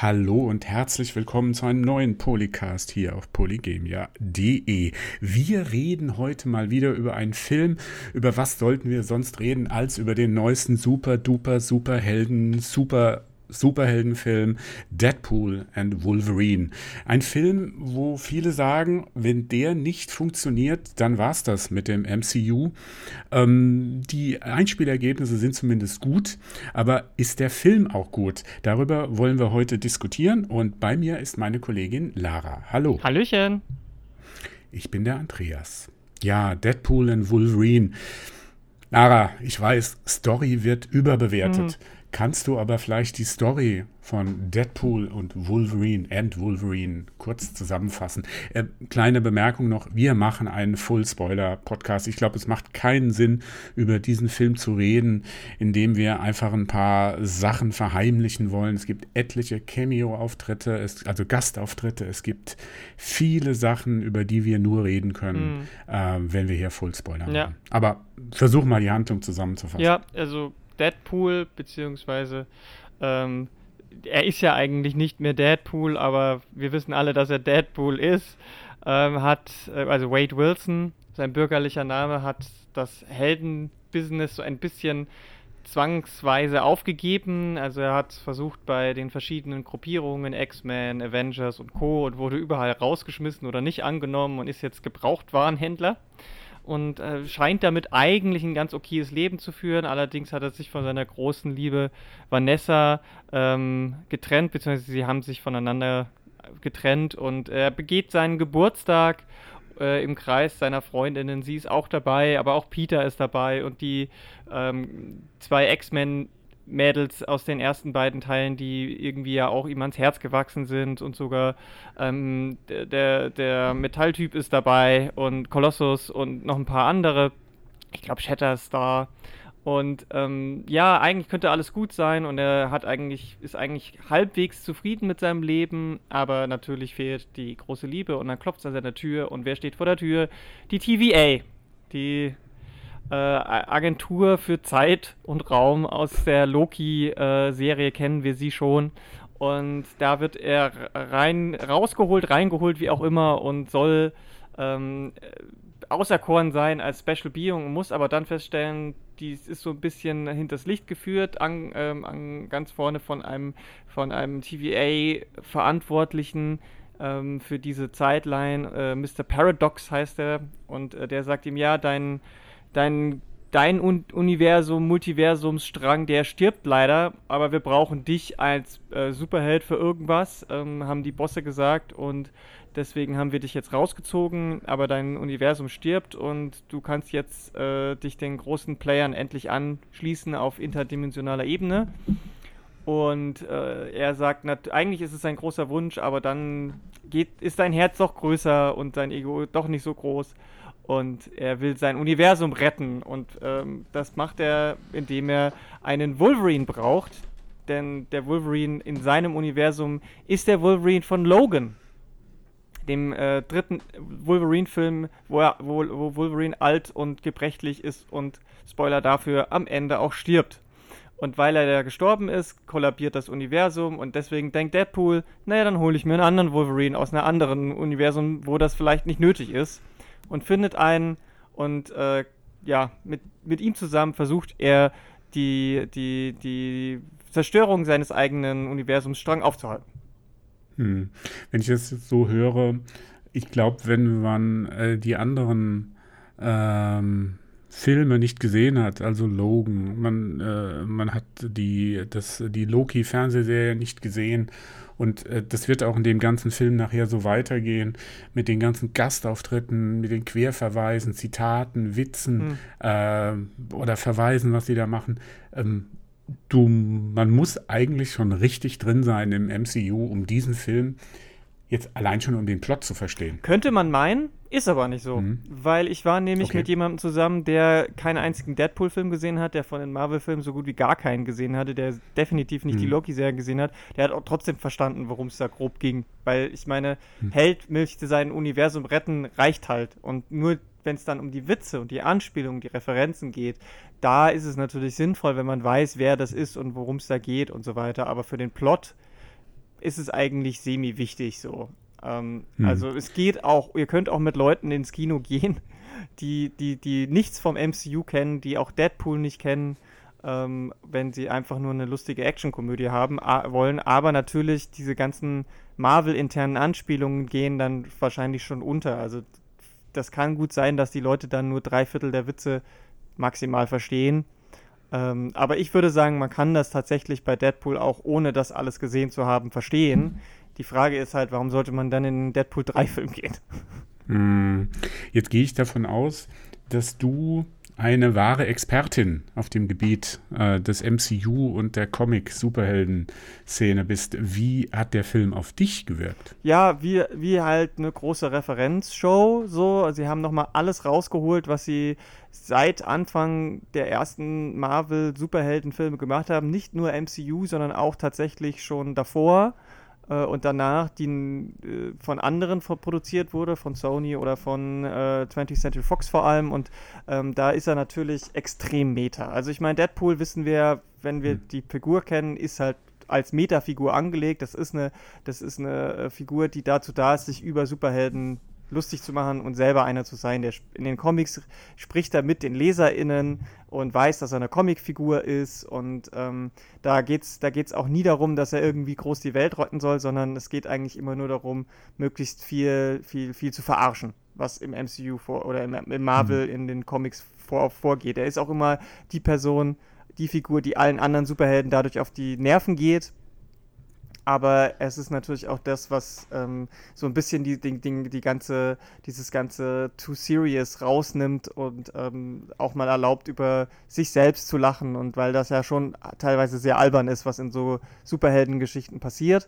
Hallo und herzlich willkommen zu einem neuen Polycast hier auf polygamia.de. Wir reden heute mal wieder über einen Film. Über was sollten wir sonst reden als über den neuesten Superheldenfilm Deadpool and Wolverine. Ein Film, wo viele sagen, wenn der nicht funktioniert, dann war's das mit dem MCU. Die Einspielergebnisse sind zumindest gut, aber ist der Film auch gut? Darüber wollen wir heute diskutieren und bei mir ist meine Kollegin Lara. Hallo. Hallöchen. Ich bin der Andreas. Ja, Deadpool and Wolverine. Lara, ich weiß, Story wird überbewertet. Kannst du aber vielleicht die Story von Deadpool und Wolverine kurz zusammenfassen? Kleine Bemerkung noch, wir machen einen Full-Spoiler-Podcast. Ich glaube, es macht keinen Sinn, über diesen Film zu reden, indem wir einfach ein paar Sachen verheimlichen wollen. Es gibt etliche Cameo-Auftritte, also Gastauftritte. Es gibt viele Sachen, über die wir nur reden können, wenn wir hier Full-Spoiler machen. Aber versuch mal die Handlung zusammenzufassen. Ja, also Deadpool, beziehungsweise er ist ja eigentlich nicht mehr Deadpool, aber wir wissen alle, dass er Deadpool ist, also Wade Wilson, sein bürgerlicher Name, hat das Heldenbusiness so ein bisschen zwangsweise aufgegeben. Also er hat versucht bei den verschiedenen Gruppierungen, X-Men, Avengers und Co. und wurde überall rausgeschmissen oder nicht angenommen und ist jetzt Gebrauchtwarenhändler. Und scheint damit eigentlich ein ganz okayes Leben zu führen. Allerdings hat er sich von seiner großen Liebe Vanessa getrennt, beziehungsweise sie haben sich voneinander getrennt. Und er begeht seinen Geburtstag im Kreis seiner Freundinnen. Sie ist auch dabei, aber auch Peter ist dabei. Und die zwei X-Men-Mädels aus den ersten beiden Teilen, die irgendwie ja auch ihm ans Herz gewachsen sind und sogar der Metalltyp ist dabei und Colossus und noch ein paar andere. Ich glaube, Shatterstar. Und eigentlich könnte alles gut sein und er ist eigentlich halbwegs zufrieden mit seinem Leben, aber natürlich fehlt die große Liebe und dann klopft es an seiner Tür und wer steht vor der Tür? Die TVA, die Agentur für Zeit und Raum aus der Loki-Serie kennen wir sie schon. Und da wird er reingeholt, wie auch immer, und soll auserkoren sein als Special Being und muss aber dann feststellen, dies ist so ein bisschen hinters Licht geführt, ganz vorne von einem TVA-Verantwortlichen für diese Zeitline. Mr. Paradox heißt er. Und der sagt ihm, ja, dein Multiversumsstrang, der stirbt leider, aber wir brauchen dich als Superheld für irgendwas, haben die Bosse gesagt und deswegen haben wir dich jetzt rausgezogen, aber dein Universum stirbt und du kannst jetzt dich den großen Playern endlich anschließen auf interdimensionaler Ebene. Und er sagt, eigentlich ist es ein großer Wunsch, aber dann ist dein Herz doch größer und dein Ego doch nicht so groß. Und er will sein Universum retten. Und das macht er, indem er einen Wolverine braucht. Denn der Wolverine in seinem Universum ist der Wolverine von Logan. Dem dritten Wolverine-Film, wo Wolverine alt und gebrechlich ist und, Spoiler dafür, am Ende auch stirbt. Und weil er da gestorben ist, kollabiert das Universum und deswegen denkt Deadpool, naja, dann hole ich mir einen anderen Wolverine aus einem anderen Universum, wo das vielleicht nicht nötig ist. Und findet einen und mit ihm zusammen versucht er die Zerstörung seines eigenen Universumsstrang aufzuhalten. Wenn ich das jetzt so höre, ich glaube, wenn man die anderen Filme nicht gesehen hat, also Logan, man hat die Loki-Fernsehserie nicht gesehen und das wird auch in dem ganzen Film nachher so weitergehen mit den ganzen Gastauftritten, mit den Querverweisen, Zitaten, Witzen oder Verweisen, was sie da machen. Man muss eigentlich schon richtig drin sein im MCU, um diesen Film jetzt allein schon um den Plot zu verstehen. Könnte man meinen, ist aber nicht so. Weil ich war nämlich mit jemandem zusammen, der keinen einzigen Deadpool-Film gesehen hat, der von den Marvel-Filmen so gut wie gar keinen gesehen hatte, der definitiv nicht die Loki-Serie gesehen hat. Der hat auch trotzdem verstanden, worum es da grob ging. Weil ich meine, Held möchte sein Universum retten, reicht halt. Und nur wenn es dann um die Witze und die Anspielungen, die Referenzen geht, da ist es natürlich sinnvoll, wenn man weiß, wer das ist und worum es da geht und so weiter. Aber für den Plot ist es eigentlich semi-wichtig so. Also es geht auch, ihr könnt auch mit Leuten ins Kino gehen, die nichts vom MCU kennen, die auch Deadpool nicht kennen, wenn sie einfach nur eine lustige Actionkomödie haben wollen. Aber natürlich diese ganzen Marvel-internen Anspielungen gehen dann wahrscheinlich schon unter. Also das kann gut sein, dass die Leute dann nur 3/4 der Witze maximal verstehen. Aber ich würde sagen, man kann das tatsächlich bei Deadpool auch ohne das alles gesehen zu haben verstehen. Die Frage ist halt, warum sollte man dann in den Deadpool 3 Film gehen? Jetzt gehe ich davon aus, dass du eine wahre Expertin auf dem Gebiet des MCU und der Comic-Superhelden-Szene bist. Wie hat der Film auf dich gewirkt? Ja, wie halt eine große Referenzshow. So, sie haben nochmal alles rausgeholt, was sie seit Anfang der ersten Marvel-Superhelden-Filme gemacht haben. Nicht nur MCU, sondern auch tatsächlich schon davor. Und danach, die von anderen produziert wurde, von Sony oder von 20th Century Fox vor allem. Und da ist er natürlich extrem Meta. Also ich meine, Deadpool wissen wir, wenn wir die Figur kennen, ist halt als Meta-Figur angelegt. Das ist eine Figur, die dazu da ist, sich über Superhelden lustig zu machen und selber einer zu sein. Der in den Comics spricht er mit den LeserInnen und weiß, dass er eine Comicfigur ist, und da geht's auch nie darum, dass er irgendwie groß die Welt retten soll, sondern es geht eigentlich immer nur darum, möglichst viel zu verarschen, was im MCU oder im Marvel in den Comics vorgeht. Er ist auch immer die Person, die Figur, die allen anderen Superhelden dadurch auf die Nerven geht. Aber es ist natürlich auch das, was so ein bisschen dieses ganze Too Serious rausnimmt und auch mal erlaubt, über sich selbst zu lachen. Und weil das ja schon teilweise sehr albern ist, was in so Superheldengeschichten passiert.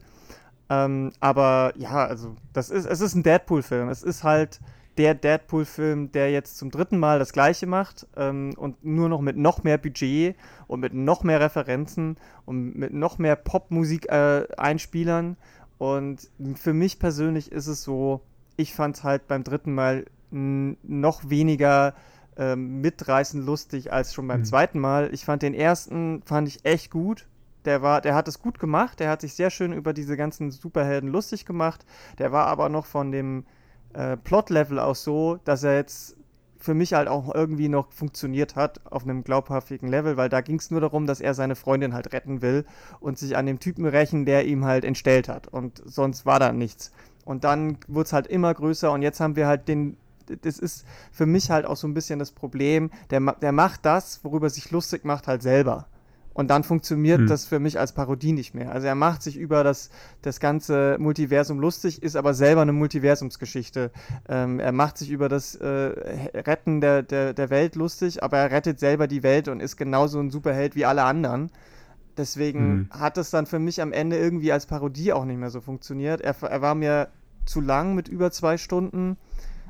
Aber ja, also es ist ein Deadpool-Film. Es ist halt der Deadpool-Film, der jetzt zum 3. Mal das Gleiche macht und nur noch mit noch mehr Budget und mit noch mehr Referenzen und mit noch mehr Popmusik-Einspielern. Und für mich persönlich ist es so, ich fand es halt beim 3. Mal noch weniger mitreißend lustig als schon beim 2. Mal. Ich fand den ersten echt gut. Der hat es gut gemacht, der hat sich sehr schön über diese ganzen Superhelden lustig gemacht. Der war aber noch von dem Plot-Level auch so, dass er jetzt für mich halt auch irgendwie noch funktioniert hat auf einem glaubhaftigen Level, weil da ging es nur darum, dass er seine Freundin halt retten will und sich an dem Typen rächen, der ihm halt entstellt hat, und sonst war da nichts. Und dann wurde es halt immer größer, und jetzt haben wir halt das ist für mich halt auch so ein bisschen das Problem, der macht das, worüber er sich lustig macht, halt selber. Und dann funktioniert das für mich als Parodie nicht mehr. Also er macht sich über das ganze Multiversum lustig, ist aber selber eine Multiversumsgeschichte. Er macht sich über das Retten der Welt lustig, aber er rettet selber die Welt und ist genauso ein Superheld wie alle anderen. Deswegen hat es dann für mich am Ende irgendwie als Parodie auch nicht mehr so funktioniert. Er war mir zu lang mit über 2 Stunden.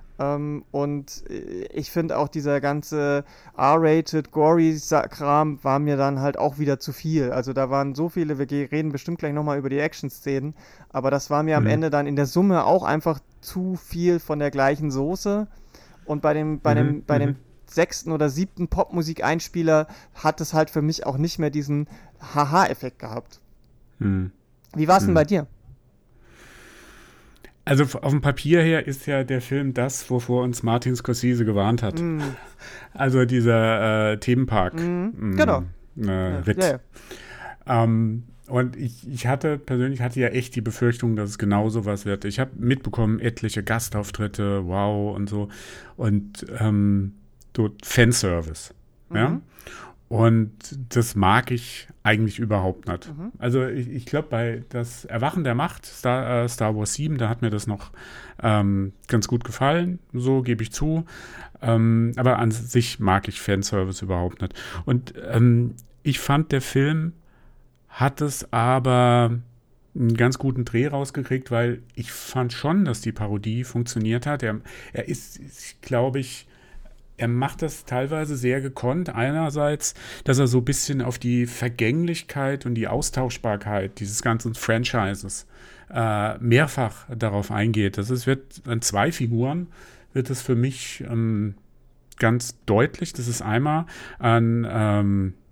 Und ich finde auch dieser ganze R-rated, gory-Kram war mir dann halt auch wieder zu viel. Also da waren so viele, wir reden bestimmt gleich nochmal über die Action-Szenen, aber das war mir am Ende dann in der Summe auch einfach zu viel von der gleichen Soße. Und bei dem 6. oder 7. Popmusik-Einspieler hat es halt für mich auch nicht mehr diesen Haha-Effekt gehabt. Wie war es denn bei dir? Also auf dem Papier her ist ja der Film das, wovor uns Martin Scorsese gewarnt hat. Also dieser Themenpark. Genau. Ritt. Ja. Und ich hatte ja echt die Befürchtung, dass es genau sowas wird. Ich habe mitbekommen, etliche Gastauftritte, wow und so. Und so Fanservice. Ja. Und das mag ich eigentlich überhaupt nicht. Also ich glaube, bei das Erwachen der Macht, Star Wars 7, da hat mir das noch ganz gut gefallen, so gebe ich zu. Aber an sich mag ich Fanservice überhaupt nicht. Und ich fand, der Film hat es aber einen ganz guten Dreh rausgekriegt, weil ich fand schon, dass die Parodie funktioniert hat. Er ist, glaube ich, er macht das teilweise sehr gekonnt. Einerseits, dass er so ein bisschen auf die Vergänglichkeit und die Austauschbarkeit dieses ganzen Franchises mehrfach darauf eingeht. Wird an 2 Figuren wird es für mich ganz deutlich. Das ist einmal an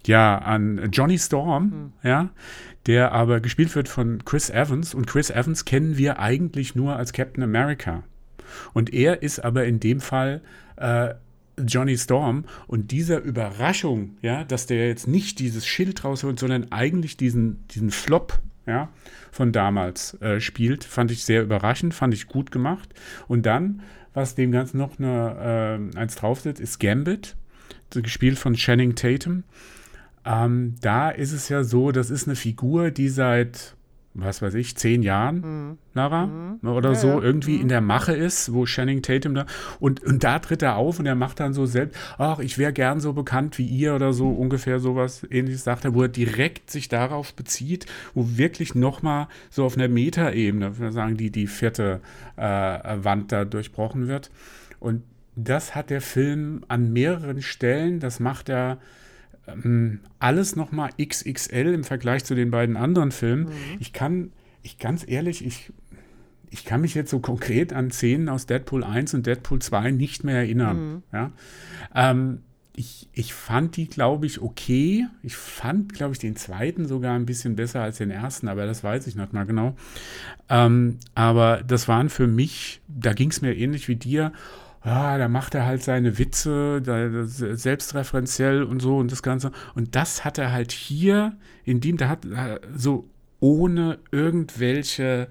Ja, an Johnny Storm, ja, der aber gespielt wird von Chris Evans. Und Chris Evans kennen wir eigentlich nur als Captain America. Und er ist aber in dem Fall Johnny Storm. Und dieser Überraschung, ja, dass der jetzt nicht dieses Schild rausholt, sondern eigentlich diesen Flop, ja, von damals spielt, fand ich sehr überraschend, fand ich gut gemacht. Und dann, was dem Ganzen noch eins draufsetzt, ist Gambit, gespielt von Channing Tatum. Da ist es ja so, das ist eine Figur, die seit, was weiß ich, 10 Jahren, Lara, oder so, irgendwie in der Mache ist, wo Channing Tatum da, und da tritt er auf und er macht dann so selbst, ach, ich wäre gern so bekannt wie ihr oder so, ungefähr sowas Ähnliches sagt er, wo er direkt sich darauf bezieht, wo wirklich nochmal so auf einer Metaebene, wir sagen, die 4. Wand da durchbrochen wird. Und das hat der Film an mehreren Stellen, das macht er alles nochmal XXL im Vergleich zu den beiden anderen Filmen. Ich kann mich jetzt so konkret an Szenen aus Deadpool 1 und Deadpool 2 nicht mehr erinnern. Ja? Ich fand die, glaube ich, okay. Ich fand, glaube ich, den zweiten sogar ein bisschen besser als den ersten, aber das weiß ich nicht mal genau. Aber das waren für mich, da ging es mir ähnlich wie dir, da macht er halt seine Witze, selbstreferenziell und so und das Ganze. Und das hat er halt hier, da hat so ohne irgendwelche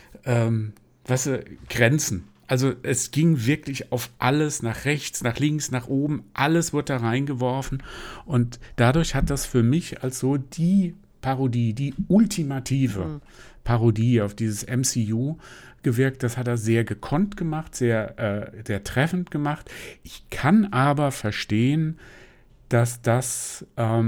Grenzen. Also es ging wirklich auf alles, nach rechts, nach links, nach oben, alles wurde da reingeworfen. Und dadurch hat das für mich als so die Parodie, die ultimative Parodie auf dieses MCU gewirkt. Das hat er sehr gekonnt gemacht, sehr treffend gemacht. Ich kann aber verstehen, dass das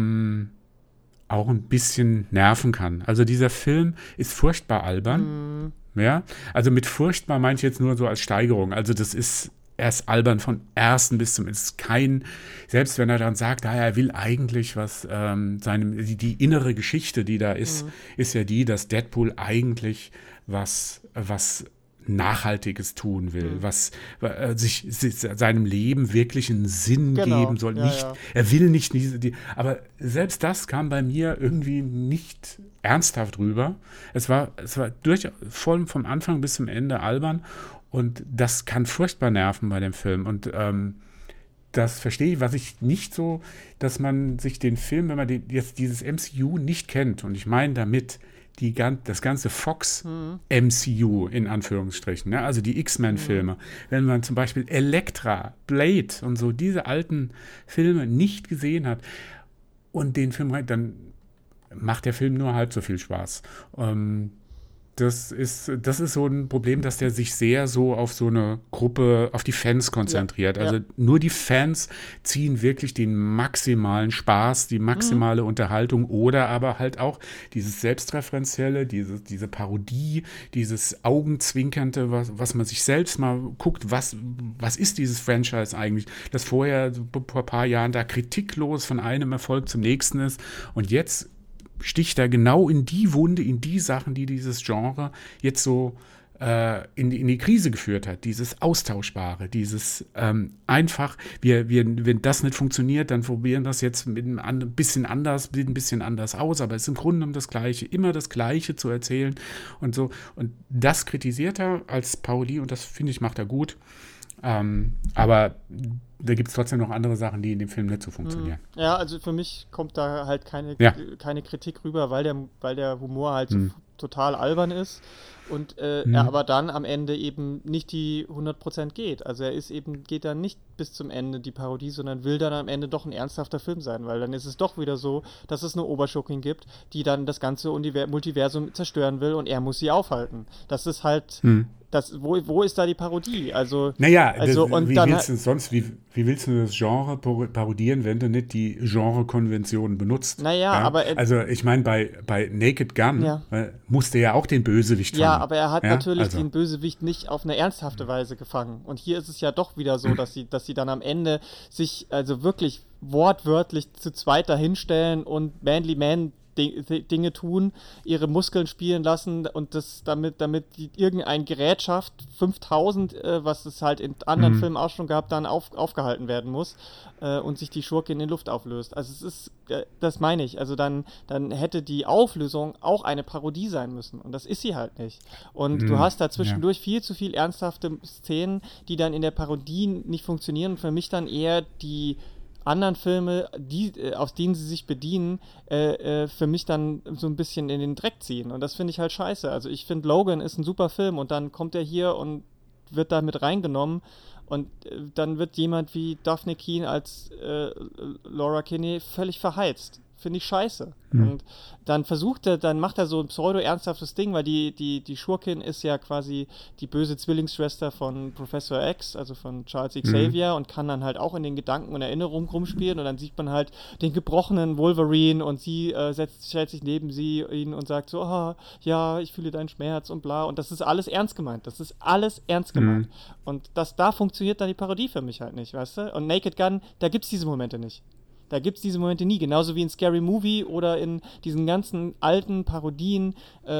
auch ein bisschen nerven kann. Also dieser Film ist furchtbar albern. Ja? Also mit furchtbar meine ich jetzt nur so als Steigerung. Also das ist erst albern von ersten bis zum, es ist kein, selbst wenn er dann sagt, er will eigentlich was, die innere Geschichte, die da ist, ist ja die, dass Deadpool eigentlich was Nachhaltiges tun will, was sich seinem Leben wirklich einen Sinn geben soll. Er will nicht, aber selbst das kam bei mir irgendwie nicht ernsthaft rüber. Es war durchaus voll vom Anfang bis zum Ende albern und das kann furchtbar nerven bei dem Film. Und das verstehe ich, was ich nicht so, dass man sich den Film, wenn man jetzt dieses MCU nicht kennt, und ich meine damit das ganze Fox-MCU in Anführungsstrichen, ne? Also die X-Men-Filme. Wenn man zum Beispiel Elektra, Blade und so diese alten Filme nicht gesehen hat und den Film, dann macht der Film nur halb so viel Spaß. Das ist so ein Problem, dass der sich sehr so auf so eine Gruppe, auf die Fans konzentriert. Also nur die Fans ziehen wirklich den maximalen Spaß, die maximale Unterhaltung oder aber halt auch dieses Selbstreferenzielle, diese Parodie, dieses Augenzwinkernde, was man sich selbst mal guckt, was ist dieses Franchise eigentlich, das vorher vor ein paar Jahren da kritiklos von einem Erfolg zum nächsten ist und jetzt sticht er genau in die Wunde, in die Sachen, die dieses Genre jetzt so in die Krise geführt hat. Dieses Austauschbare, dieses einfach, wenn das nicht funktioniert, dann probieren das jetzt mit ein bisschen anders, sieht ein bisschen anders aus, aber es ist im Grunde genommen das Gleiche, immer das Gleiche zu erzählen und so. Und das kritisiert er als Parodie und das, finde ich, macht er gut. Aber da gibt es trotzdem noch andere Sachen, die in dem Film nicht so funktionieren. Ja, also für mich kommt da halt keine Kritik rüber, weil der Humor halt so total albern ist und er aber dann am Ende eben nicht die 100% geht. Also geht dann nicht bis zum Ende die Parodie, sondern will dann am Ende doch ein ernsthafter Film sein, weil dann ist es doch wieder so, dass es eine Oberschurkin gibt, die dann das ganze Multiversum zerstören will und er muss sie aufhalten. Das ist halt wo ist da die Parodie? Also, wie willst du das Genre parodieren, wenn du nicht die Genre-Konventionen benutzt? Aber also ich meine, bei Naked Gun musste er ja auch den Bösewicht fangen. Ja, aber er hat natürlich den Bösewicht nicht auf eine ernsthafte Weise gefangen. Und hier ist es ja doch wieder so, dass sie dann am Ende sich also wirklich wortwörtlich zu zweit dahinstellen und Manly Man Dinge tun, ihre Muskeln spielen lassen und das damit irgendein Gerät schafft, 5000, was es halt in anderen Filmen auch schon gab, dann aufgehalten werden muss und sich die Schurke in die Luft auflöst. Also es ist, das meine ich, also dann hätte die Auflösung auch eine Parodie sein müssen und das ist sie halt nicht. Und du hast da zwischendurch viel zu viel ernsthafte Szenen, die dann in der Parodie nicht funktionieren und für mich dann eher die anderen Filme, aus denen sie sich bedienen, für mich dann so ein bisschen in den Dreck ziehen. Und das finde ich halt scheiße. Also ich finde, Logan ist ein super Film und dann kommt er hier und wird da mit reingenommen und dann wird jemand wie Daphne Keane als Laura Kinney völlig verheizt. Finde ich scheiße. Und dann macht er so ein pseudo-ernsthaftes Ding, weil die Schurkin ist ja quasi die böse Zwillingsschwester von Professor X, also von Charles Xavier, und kann dann halt auch in den Gedanken und Erinnerungen rumspielen und dann sieht man halt den gebrochenen Wolverine und sie stellt sich neben ihn und sagt so, ja, ich fühle deinen Schmerz und bla, und das ist alles ernst gemeint. Das ist alles ernst gemeint. Und da funktioniert dann die Parodie für mich halt nicht, weißt du? Und Naked Gun, da gibt's diese Momente nicht. Da gibt es diese Momente nie, genauso wie in Scary Movie oder in diesen ganzen alten Parodien,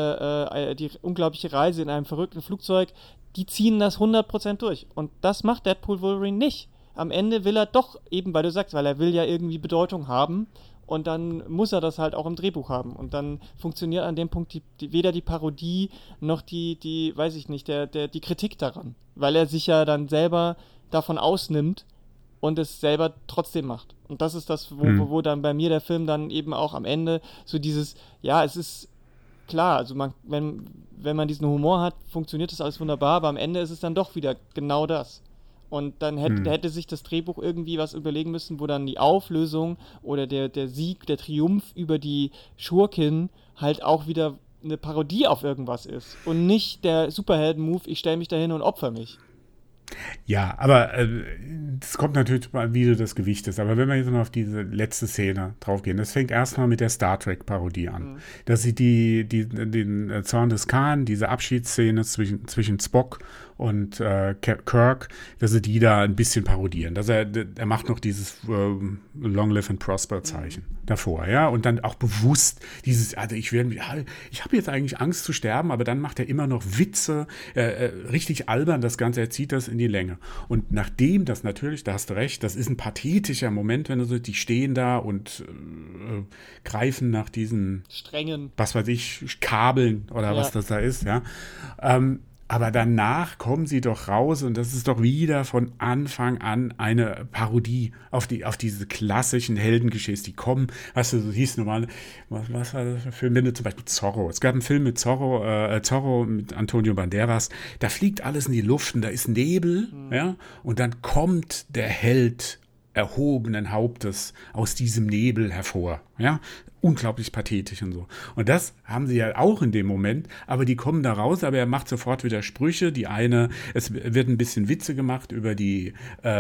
die unglaubliche Reise in einem verrückten Flugzeug, die ziehen das 100% durch. Und das macht Deadpool Wolverine nicht. Am Ende will er doch, eben weil du sagst, weil er will ja irgendwie Bedeutung haben und dann muss er das halt auch im Drehbuch haben. Und dann funktioniert an dem Punkt weder die Parodie noch die weiß ich nicht, die Kritik daran. Weil er sich ja dann selber davon ausnimmt und es selber trotzdem macht. Und das ist das, wo dann bei mir der Film dann eben auch am Ende so dieses, ja, es ist klar, also wenn man diesen Humor hat, funktioniert das alles wunderbar, aber am Ende ist es dann doch wieder genau das. Und dann hätte sich das Drehbuch irgendwie was überlegen müssen, wo dann die Auflösung oder der Sieg, der Triumph über die Schurkin halt auch wieder eine Parodie auf irgendwas ist. Und nicht der Superhelden-Move, ich stelle mich dahin und opfer mich. Ja, aber das kommt natürlich mal, wie du das Gewicht ist. Aber wenn wir jetzt mal auf diese letzte Szene draufgehen, das fängt erstmal mit der Star Trek-Parodie an. Dass sie den Zorn des Khan, diese Abschiedsszene zwischen Spock und Kirk, dass sie die da ein bisschen parodieren. Dass er macht noch dieses Long Live and Prosper Zeichen davor, ja, und dann auch bewusst dieses, also ich habe jetzt eigentlich Angst zu sterben, aber dann macht er immer noch Witze, richtig albern das Ganze, er zieht das in die Länge. Und nachdem das natürlich, da hast du recht, das ist ein pathetischer Moment, wenn du so, die stehen da und greifen nach diesen Strängen, was weiß ich, Kabeln oder was das da ist, ja. Aber danach kommen sie doch raus und das ist doch wieder von Anfang an eine Parodie auf diese klassischen Heldengeschichten, die kommen, weißt du, so hieß normal, was war das für ein Film, wenn du zum Beispiel Zorro, es gab einen Film mit Zorro mit Antonio Banderas, da fliegt alles in die Luft und da ist Nebel, ja, und dann kommt der Held erhobenen Hauptes aus diesem Nebel hervor, ja, unglaublich pathetisch und so. Und das haben sie ja auch in dem Moment, aber die kommen da raus, aber er macht sofort wieder Sprüche. Es wird ein bisschen Witze gemacht über die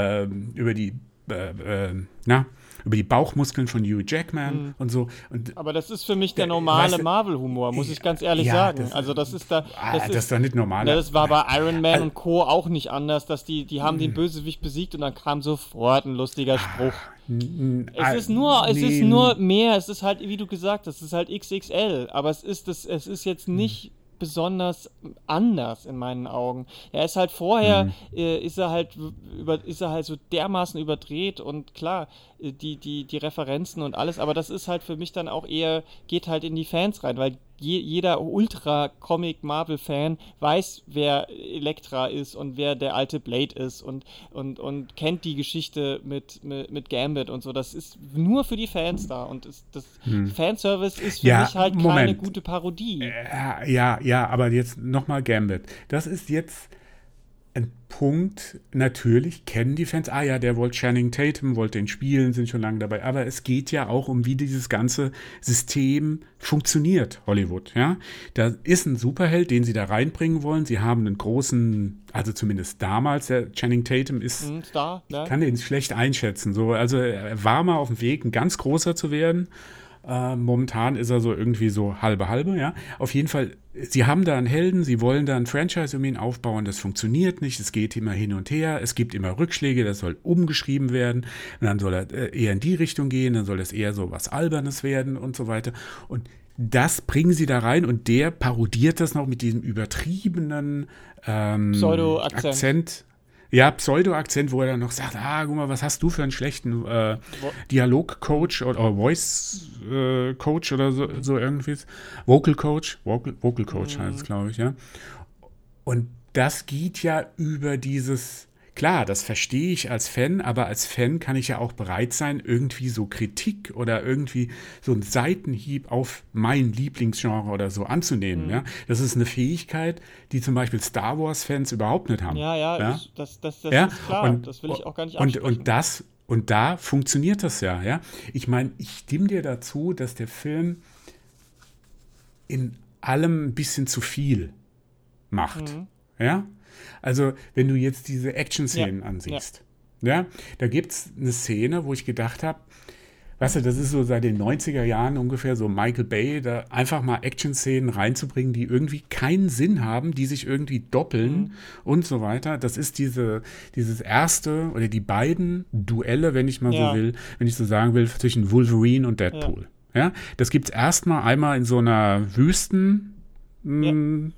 Bauchmuskeln von Hugh Jackman und so. Und aber das ist für mich der normale Marvel-Humor, muss ich ganz ehrlich sagen. Das ist doch nicht normal. Das war bei Iron Man und Co. auch nicht anders, dass die haben den Bösewicht besiegt und dann kam sofort ein lustiger Spruch. Es ist nur mehr, es ist halt, wie du gesagt hast, es ist halt XXL, aber es ist jetzt nicht besonders anders in meinen Augen. Er ist halt vorher, ist er halt so dermaßen überdreht und klar, die Referenzen und alles, aber das ist halt für mich dann auch eher, geht halt in die Fans rein, weil jeder Ultra-Comic-Marvel-Fan weiß, wer Elektra ist und wer der alte Blade ist und kennt die Geschichte mit Gambit und so. Das ist nur für die Fans da und Fanservice ist für mich halt keine gute Parodie. Ja, aber jetzt nochmal Gambit. Das ist jetzt ein Punkt, natürlich kennen die Fans, der wollte Channing Tatum, wollte den spielen, sind schon lange dabei, aber es geht ja auch um, wie dieses ganze System funktioniert, Hollywood, ja. Da ist ein Superheld, den sie da reinbringen wollen, sie haben einen großen, also zumindest damals, der Channing Tatum ist, ich kann den schlecht einschätzen, so, also er war mal auf dem Weg, ein ganz großer zu werden, Momentan ist er so irgendwie so halbe, ja. Auf jeden Fall, sie haben da einen Helden, sie wollen da ein Franchise um ihn aufbauen, das funktioniert nicht, es geht immer hin und her, es gibt immer Rückschläge, das soll umgeschrieben werden, und dann soll er eher in die Richtung gehen, dann soll es eher so was Albernes werden und so weiter. Und das bringen sie da rein und der parodiert das noch mit diesem übertriebenen Akzent. Ja, Pseudo-Akzent, wo er dann noch sagt, guck mal, was hast du für einen schlechten Dialog-Coach oder Voice-Coach oder so irgendwie. Vocal-Coach heißt es, glaube ich, ja. Und das geht ja über dieses, klar, das verstehe ich als Fan, aber als Fan kann ich ja auch bereit sein, irgendwie so Kritik oder irgendwie so einen Seitenhieb auf mein Lieblingsgenre oder so anzunehmen. Ja? Das ist eine Fähigkeit, die zum Beispiel Star Wars-Fans überhaupt nicht haben. Ja? Das Ja? ist klar, das will ich auch gar nicht absprechen. Und da funktioniert das ja. Ja? Ich meine, ich stimme dir dazu, dass der Film in allem ein bisschen zu viel macht. Ja? Also, wenn du jetzt diese Action-Szenen ansiehst, ja, da gibt es eine Szene, wo ich gedacht habe, weißt du, das ist so seit den 90er Jahren ungefähr so Michael Bay, da einfach mal Action-Szenen reinzubringen, die irgendwie keinen Sinn haben, die sich irgendwie doppeln und so weiter. Das ist dieses erste oder die beiden Duelle, wenn ich mal so will, wenn ich so sagen will, zwischen Wolverine und Deadpool. Ja, das gibt es erstmal einmal in so einer Wüsten- und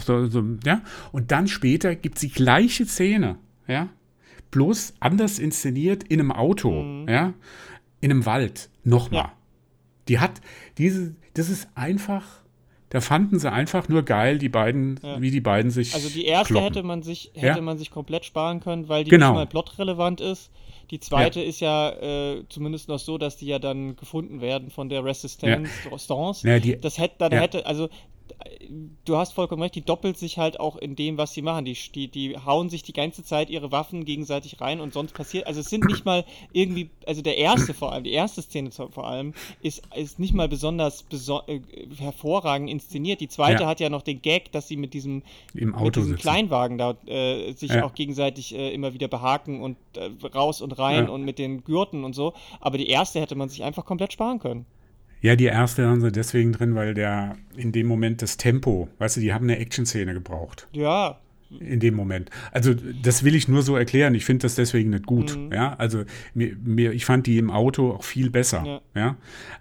dann später gibt es die gleiche Szene, ja, bloß anders inszeniert in einem Auto, ja, in einem Wald, nochmal. Die hat das ist einfach, da fanden sie einfach nur geil, die beiden, wie die beiden sich Also die erste kloppen. hätte man sich komplett sparen können, weil die Genau. nicht mal plotrelevant ist. Die zweite ist ja zumindest noch so, dass die ja dann gefunden werden von der Resistance. Ja, Also du hast vollkommen recht, die doppelt sich halt auch in dem, was sie machen. Die hauen sich die ganze Zeit ihre Waffen gegenseitig rein und sonst passiert, also es sind nicht mal irgendwie, also die erste Szene vor allem, ist nicht mal besonders hervorragend inszeniert. Die zweite hat ja noch den Gag, dass sie mit diesem Kleinwagen da sich auch gegenseitig immer wieder behaken und raus und rein und mit den Gurten und so. Aber die erste hätte man sich einfach komplett sparen können. Ja, die erste haben sie deswegen drin, weil der in dem Moment das Tempo, weißt du, die haben eine Action-Szene gebraucht. Ja. In dem Moment. Also das will ich nur so erklären. Ich finde das deswegen nicht gut. Ja, also ich fand die im Auto auch viel besser. Ja.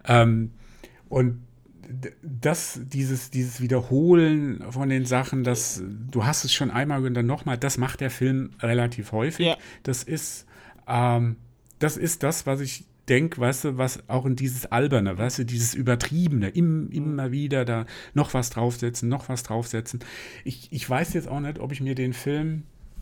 Und dieses Wiederholen von den Sachen, du hast es schon einmal und dann nochmal, das macht der Film relativ häufig. Ja. Das ist das, was ich denke, weißt du, was auch in dieses Alberne, weißt du, dieses Übertriebene, immer wieder da noch was draufsetzen. Ich weiß jetzt auch nicht, ob ich mir den Film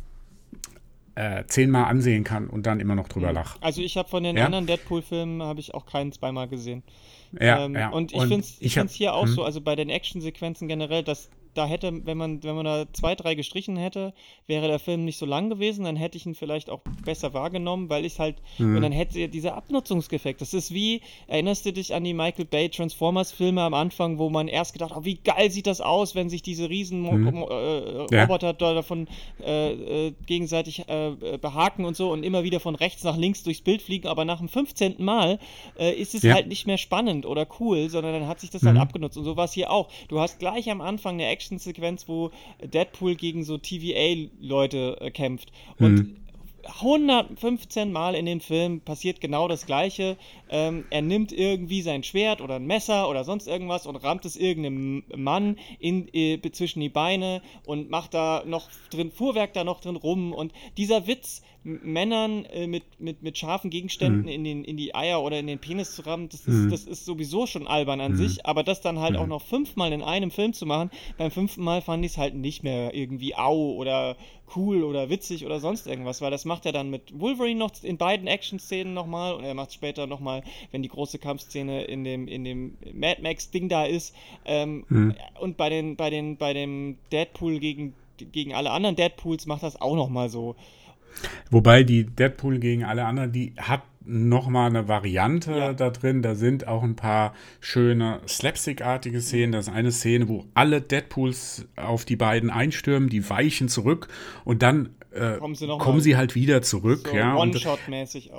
10-mal ansehen kann und dann immer noch drüber lache. Also ich habe von den anderen Deadpool-Filmen habe ich auch keinen zweimal gesehen. Und ich finde es hier auch so, also bei den Actionsequenzen generell, dass da hätte, wenn man da 2, 3 gestrichen hätte, wäre der Film nicht so lang gewesen, dann hätte ich ihn vielleicht auch besser wahrgenommen, weil ich halt, und dann hätte dieser Abnutzungseffekt, das ist wie, erinnerst du dich an die Michael Bay Transformers-Filme am Anfang, wo man erst gedacht hat, wie geil sieht das aus, wenn sich diese riesen Roboter da davon gegenseitig behaken und so und immer wieder von rechts nach links durchs Bild fliegen, aber nach dem 15. Mal ist es halt nicht mehr spannend oder cool, sondern dann hat sich das halt abgenutzt. Und so war es hier auch. Du hast gleich am Anfang eine Actionsequenz, wo Deadpool gegen so TVA-Leute kämpft. Und 115 Mal in dem Film passiert genau das Gleiche. Er nimmt irgendwie sein Schwert oder ein Messer oder sonst irgendwas und rammt es irgendeinem Mann zwischen die Beine und macht da noch drin, Fuhrwerk da noch drin rum. Und dieser Witz, Männern mit scharfen Gegenständen in die Eier oder in den Penis zu rammen, das ist sowieso schon albern an sich, aber das dann halt auch noch 5-mal in einem Film zu machen, beim 5. Mal fand ich es halt nicht mehr irgendwie oder cool oder witzig oder sonst irgendwas, weil das macht er dann mit Wolverine noch in beiden Action-Szenen nochmal und er macht es später nochmal, wenn die große Kampfszene in dem Mad Max-Ding da ist, und bei dem Deadpool gegen alle anderen Deadpools macht das auch nochmal so. Wobei die Deadpool gegen alle anderen, die hat nochmal eine Variante da drin. Da sind auch ein paar schöne Slapstick-artige Szenen. Das ist eine Szene, wo alle Deadpools auf die beiden einstürmen, die weichen zurück und dann kommen sie halt wieder zurück. So ja, One-Shot-mäßig auch.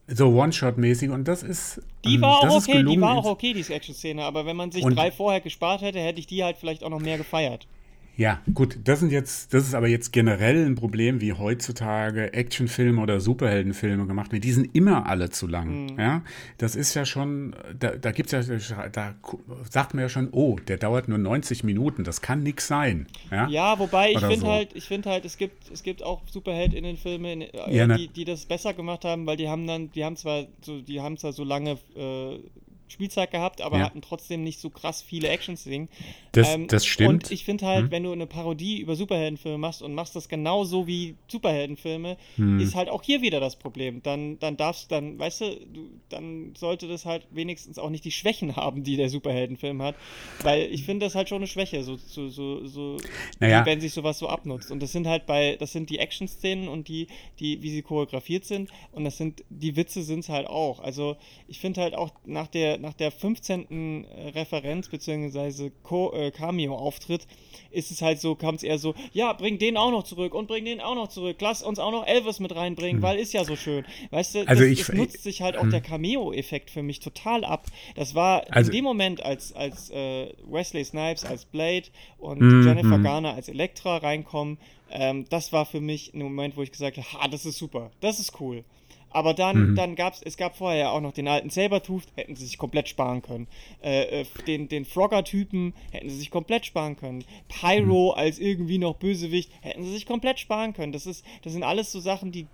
so One-Shot-mäßig und Die war das auch ist okay, die gelungen. war auch okay, diese Action-Szene, aber wenn man sich Und 3 vorher gespart hätte, hätte ich die halt vielleicht auch noch mehr gefeiert. ja, gut, das ist aber jetzt generell ein Problem, wie heutzutage Actionfilme oder Superheldenfilme gemacht werden. Die sind immer alle zu lang. Mhm. Ja, das ist ja schon, da gibt's ja, da sagt man ja schon, oh, der dauert nur 90 Minuten, das kann nix sein. Ja, Ja, wobei oder so. ich finde halt, es gibt auch Superheldinnen-Filme, Ja, die das besser gemacht haben, weil die haben zwar so lange Spielzeit gehabt, aber ja, hatten trotzdem nicht so krass viele Action-Szenen. das Und stimmt. ich finde halt, Hm, wenn du eine Parodie über Superheldenfilme machst und machst das genauso wie Superheldenfilme, hm, ist halt auch hier wieder das Problem. Weißt du, dann sollte das halt wenigstens auch nicht die Schwächen haben, die der Superheldenfilm hat. Weil ich finde das halt schon eine Schwäche, wie naja, wenn sich sowas so abnutzt. Und das sind die Action-Szenen und wie sie choreografiert sind. Und die Witze sind es halt auch. Also ich finde halt auch nach der 15. Referenz beziehungsweise Cameo-Auftritt ist es halt so, kam es eher so, ja, bring den auch noch zurück und bring den auch noch zurück. Lass uns auch noch Elvis mit reinbringen, weil ist ja so schön. Weißt du, also das nutzt sich halt auch der Cameo-Effekt für mich total ab. Das war in also, dem Moment, als Wesley Snipes als Blade und Jennifer hm, Garner als Elektra reinkommen, das war für mich ein Moment, wo ich gesagt habe, ha, das ist super, das ist cool. Aber hm, dann es gab vorher ja auch noch den alten Sabertooth, hätten sie sich komplett sparen können. Den Frogger-Typen hätten sie sich komplett sparen können. hm, Pyro als irgendwie noch Bösewicht hätten sie sich komplett sparen können. Das sind alles so Sachen, die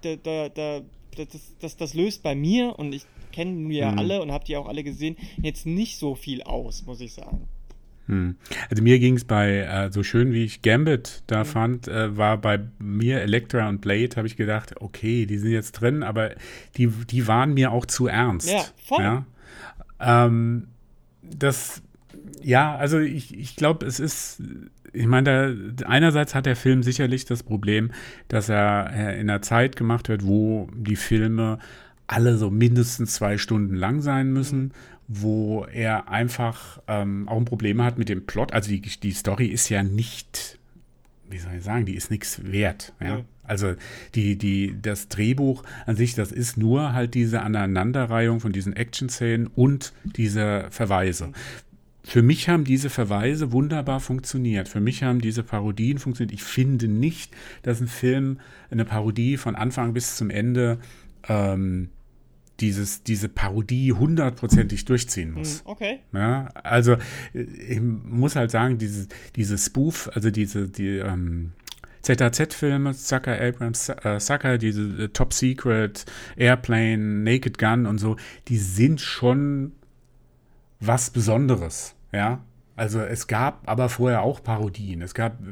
das löst bei mir, und ich kenne die ja hm. alle und habe die auch alle gesehen, jetzt nicht so viel aus, muss ich sagen. Hm. Also mir ging es bei, so schön wie ich Gambit da Mhm. fand, war bei mir Elektra und Blade, habe ich gedacht, okay, die sind jetzt drin, aber die waren mir auch zu Ja, ernst. voll. Ja, ähm, das, ja, also ich glaube, ich meine, einerseits hat der Film sicherlich das Problem, dass er in einer Zeit gemacht wird, wo die Filme alle so mindestens 2 Stunden lang sein Mhm. müssen, wo er einfach auch ein Problem hat mit dem Plot. Also die Story ist ja nicht, wie soll ich sagen, die ist nichts wert. Ja? Nö. Also das Drehbuch an sich, das ist nur halt diese Aneinanderreihung von diesen Action-Szenen und diese Verweise. Mhm. Für mich haben diese Verweise wunderbar funktioniert. Für mich haben diese Parodien funktioniert. Ich finde nicht, dass ein Film eine Parodie von Anfang bis zum Ende ähm, diese Parodie hundertprozentig durchziehen Mhm. muss. Okay. Ja, also ich muss halt sagen, diese Spoof, also die ZAZ-Filme, Zucker, Abrams, Zucker, diese Top Secret, Airplane, Naked Gun und so, die sind schon was Besonderes, ja. Also es gab aber vorher auch Parodien. Es gab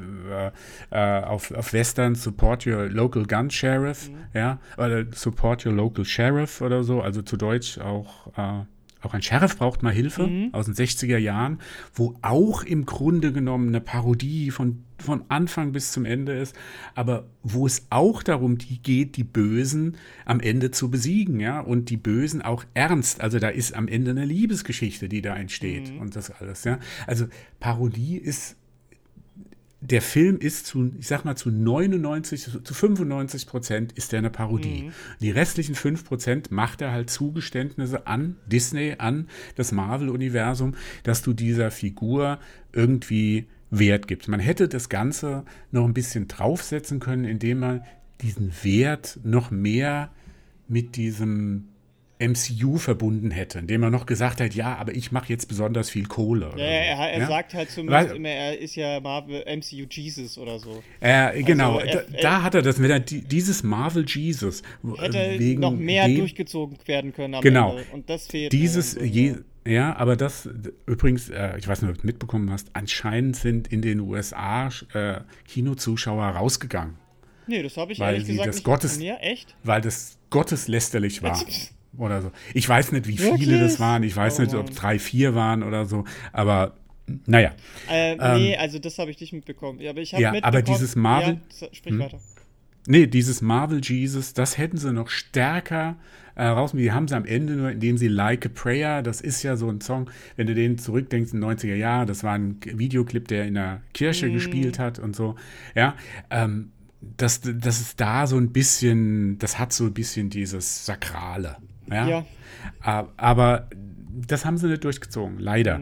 auf Western Support Your Local Gun Sheriff, Mhm. ja, oder Support Your Local Sheriff oder so, also zu Deutsch auch ein Sheriff braucht mal Hilfe Mhm. aus den 60er Jahren, wo auch im Grunde genommen eine Parodie von Anfang bis zum Ende ist, aber wo es auch darum geht, die Bösen am Ende zu besiegen, ja, und die Bösen auch ernst. Also da ist am Ende eine Liebesgeschichte, die da entsteht Mhm. und das alles, ja. Also Parodie ist der Film ist ich sag mal, zu 95% ist der eine Parodie. Mhm. Die restlichen 5% macht er halt Zugeständnisse an Disney, an das Marvel-Universum, dass du dieser Figur irgendwie Wert gibst. Man hätte das Ganze noch ein bisschen draufsetzen können, indem man diesen Wert noch mehr mit diesem MCU verbunden hätte, indem er noch gesagt hat, ja, aber ich mache jetzt besonders viel Kohle Ja, oder so. er Ja? sagt halt zumindest Weil, immer, er ist ja Marvel MCU Jesus oder so. Genau, Also da hat er das mit dieses Marvel Jesus, hätte noch wegen mehr dem, durchgezogen werden können am genau, Ende. Und das fehlt mir dann dieses, so. Ja. ja, aber das, übrigens, ich weiß nicht, ob du mitbekommen hast, anscheinend sind in den USA Kinozuschauer rausgegangen, Nee, das habe ich weil ehrlich sie gesagt das nicht. Gottes, Ja, echt? weil das gotteslästerlich war oder so. Ich weiß nicht, wie viele das Wirklich? waren, ich weiß Oh nicht, ob es Mann. 3, 4 waren oder so, aber naja. Nee, Ähm, also das habe ich nicht mitbekommen. Ja, aber ich habe ja, aber mitbekommen. dieses Ja, Marvel, sprich weiter. nee, dieses Marvel Jesus, das hätten sie noch stärker raus. Die haben sie am Ende nur, indem sie Like a Prayer, das ist ja so ein Song, wenn du den zurückdenkst in den 90er Jahren, das war ein Videoclip, der in der Kirche Mm, gespielt hat und so. Ja, das ist da so ein bisschen, das hat so ein bisschen dieses Sakrale. Ja? Ja. Aber das haben sie nicht durchgezogen, leider.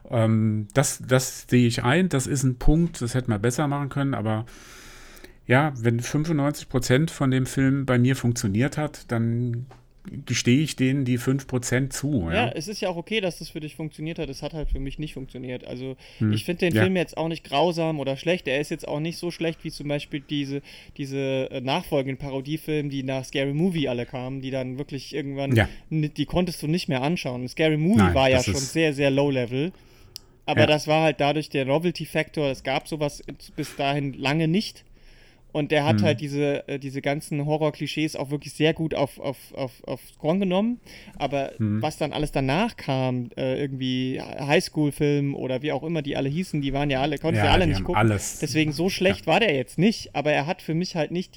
Das sehe ich ein, das ist ein Punkt, das hätte man besser machen können, aber ja, wenn 95% von dem Film bei mir funktioniert hat, dann gestehe ich denen die 5% zu. Ja, Ja, es ist ja auch okay, dass das für dich funktioniert hat. Es hat halt für mich nicht funktioniert. Also ich hm. finde den Ja, Film jetzt auch nicht grausam oder schlecht. Er ist jetzt auch nicht so schlecht wie zum Beispiel diese nachfolgenden Parodiefilme, die nach Scary Movie alle kamen, die dann wirklich irgendwann, ja, die konntest du nicht mehr anschauen. Scary Movie nein, war ja das schon ist, sehr, sehr low level. Aber ja, das war halt dadurch der Novelty-Faktor. Es gab sowas bis dahin lange nicht. Und der hat halt hm. diese ganzen Horror-Klischees auch wirklich sehr gut auf Korn genommen. Aber Hm. was dann alles danach kam, irgendwie Highschool-Film oder wie auch immer die alle hießen, die waren ja alle, konntest ja Ja, alle die nicht haben gucken. alles. Deswegen so Ja. schlecht war der jetzt nicht. Aber er hat für mich halt nicht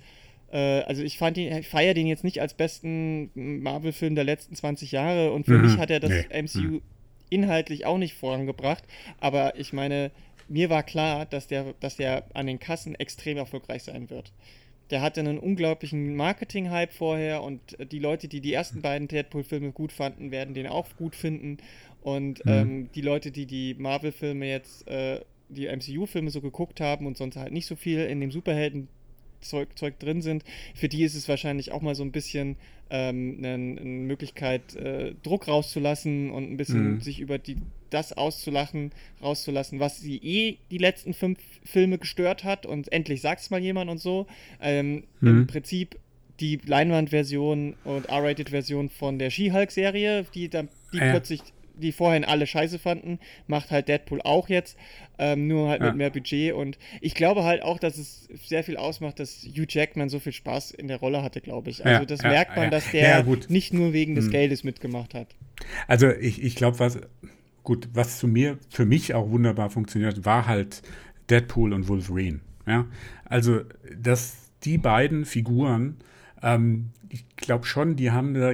also ich feiere den jetzt nicht als besten Marvel-Film der letzten 20 Jahre. Und für mich Mhm. hat er das Nee. Mhm. MCU inhaltlich auch nicht vorangebracht. Aber ich meine, mir war klar, dass der an den Kassen extrem erfolgreich sein wird. Der hatte einen unglaublichen Marketing-Hype vorher und die Leute, die die ersten beiden Deadpool-Filme gut fanden, werden den auch gut finden. Und Mhm. die Leute, die die Marvel-Filme jetzt, die MCU-Filme so geguckt haben und sonst halt nicht so viel in dem Superhelden-Zeug drin sind, für die ist es wahrscheinlich auch mal so ein bisschen eine Möglichkeit, Druck rauszulassen und ein bisschen Mhm. sich über das rauszulassen, was sie die letzten 5 Filme gestört hat und endlich sagt's mal jemand und so. Im Mhm. Prinzip die Leinwandversion und R-Rated-Version von der She-Hulk-Serie, die Ja, plötzlich, die vorhin alle scheiße fanden, macht halt Deadpool auch jetzt, nur halt mit ja, mehr Budget. Und ich glaube halt auch, dass es sehr viel ausmacht, dass Hugh Jackman so viel Spaß in der Rolle hatte, glaube ich. Also ja, das ja, merkt man, ja. dass Ja, der gut. nicht nur wegen des Mhm. Geldes mitgemacht hat. Also ich glaube, was für mich auch wunderbar funktioniert, war halt Deadpool und Wolverine. Ja? Also, dass die beiden Figuren, ich glaube schon, die haben da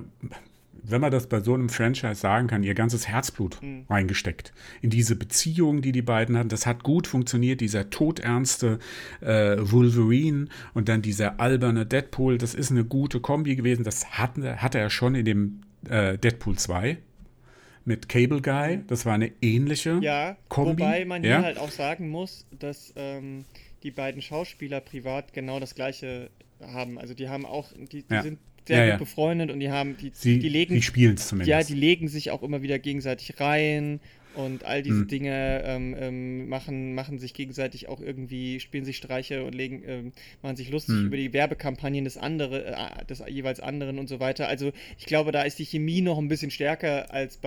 wenn man das bei so einem Franchise sagen kann, ihr ganzes Herzblut Mhm. reingesteckt. In diese Beziehung, die die beiden hatten. Das hat gut funktioniert, dieser todernste Wolverine und dann dieser alberne Deadpool. Das ist eine gute Kombi gewesen. Das hatte er schon in dem Deadpool 2 mit Cable Guy. Mhm. Das war eine ähnliche Ja, Kombi. wobei man hier Ja, halt auch sagen muss, dass die beiden Schauspieler privat genau das Gleiche haben. Also die haben auch, die ja, sind sehr ja, gut ja. befreundet und die Sie legen, spielen es ja, die zumindest. legen sich auch immer wieder gegenseitig rein und all diese Hm, Dinge machen sich gegenseitig auch irgendwie, spielen sich Streiche und machen sich lustig hm, über die Werbekampagnen des jeweils anderen und so weiter. Also ich glaube, da ist die Chemie noch ein bisschen stärker als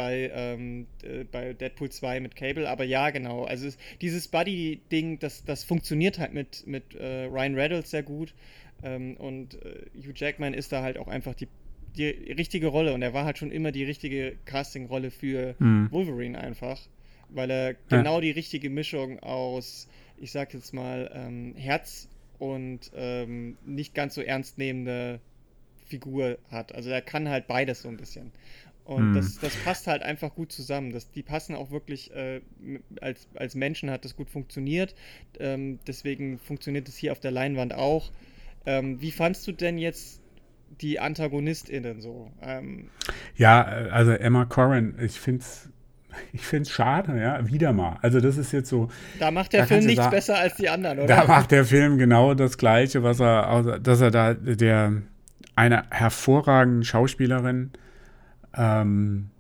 bei Deadpool 2 mit Cable, aber ja, genau. Also dieses Buddy-Ding, das funktioniert halt mit Ryan Reynolds sehr gut. Und Hugh Jackman ist da halt auch einfach die richtige Rolle und er war halt schon immer die richtige Casting-Rolle für hm. Wolverine einfach, weil er Ja, genau die richtige Mischung aus, ich sag jetzt mal, Herz und nicht ganz so ernst nehmende Figur hat. Also er kann halt beides so ein bisschen. Und hm. das passt halt einfach gut zusammen. Die passen auch wirklich, als Menschen hat das gut funktioniert. Deswegen funktioniert es hier auf der Leinwand auch. Wie fandst du denn jetzt die AntagonistInnen so? Ja, also Emma Corrin, ich find's schade, ja, wieder mal. Also das ist jetzt so, Da macht der da Film kannst du nichts sagen, besser als die anderen, da oder? macht der Film genau das Gleiche, dass er da einer hervorragenden Schauspielerin, ähm,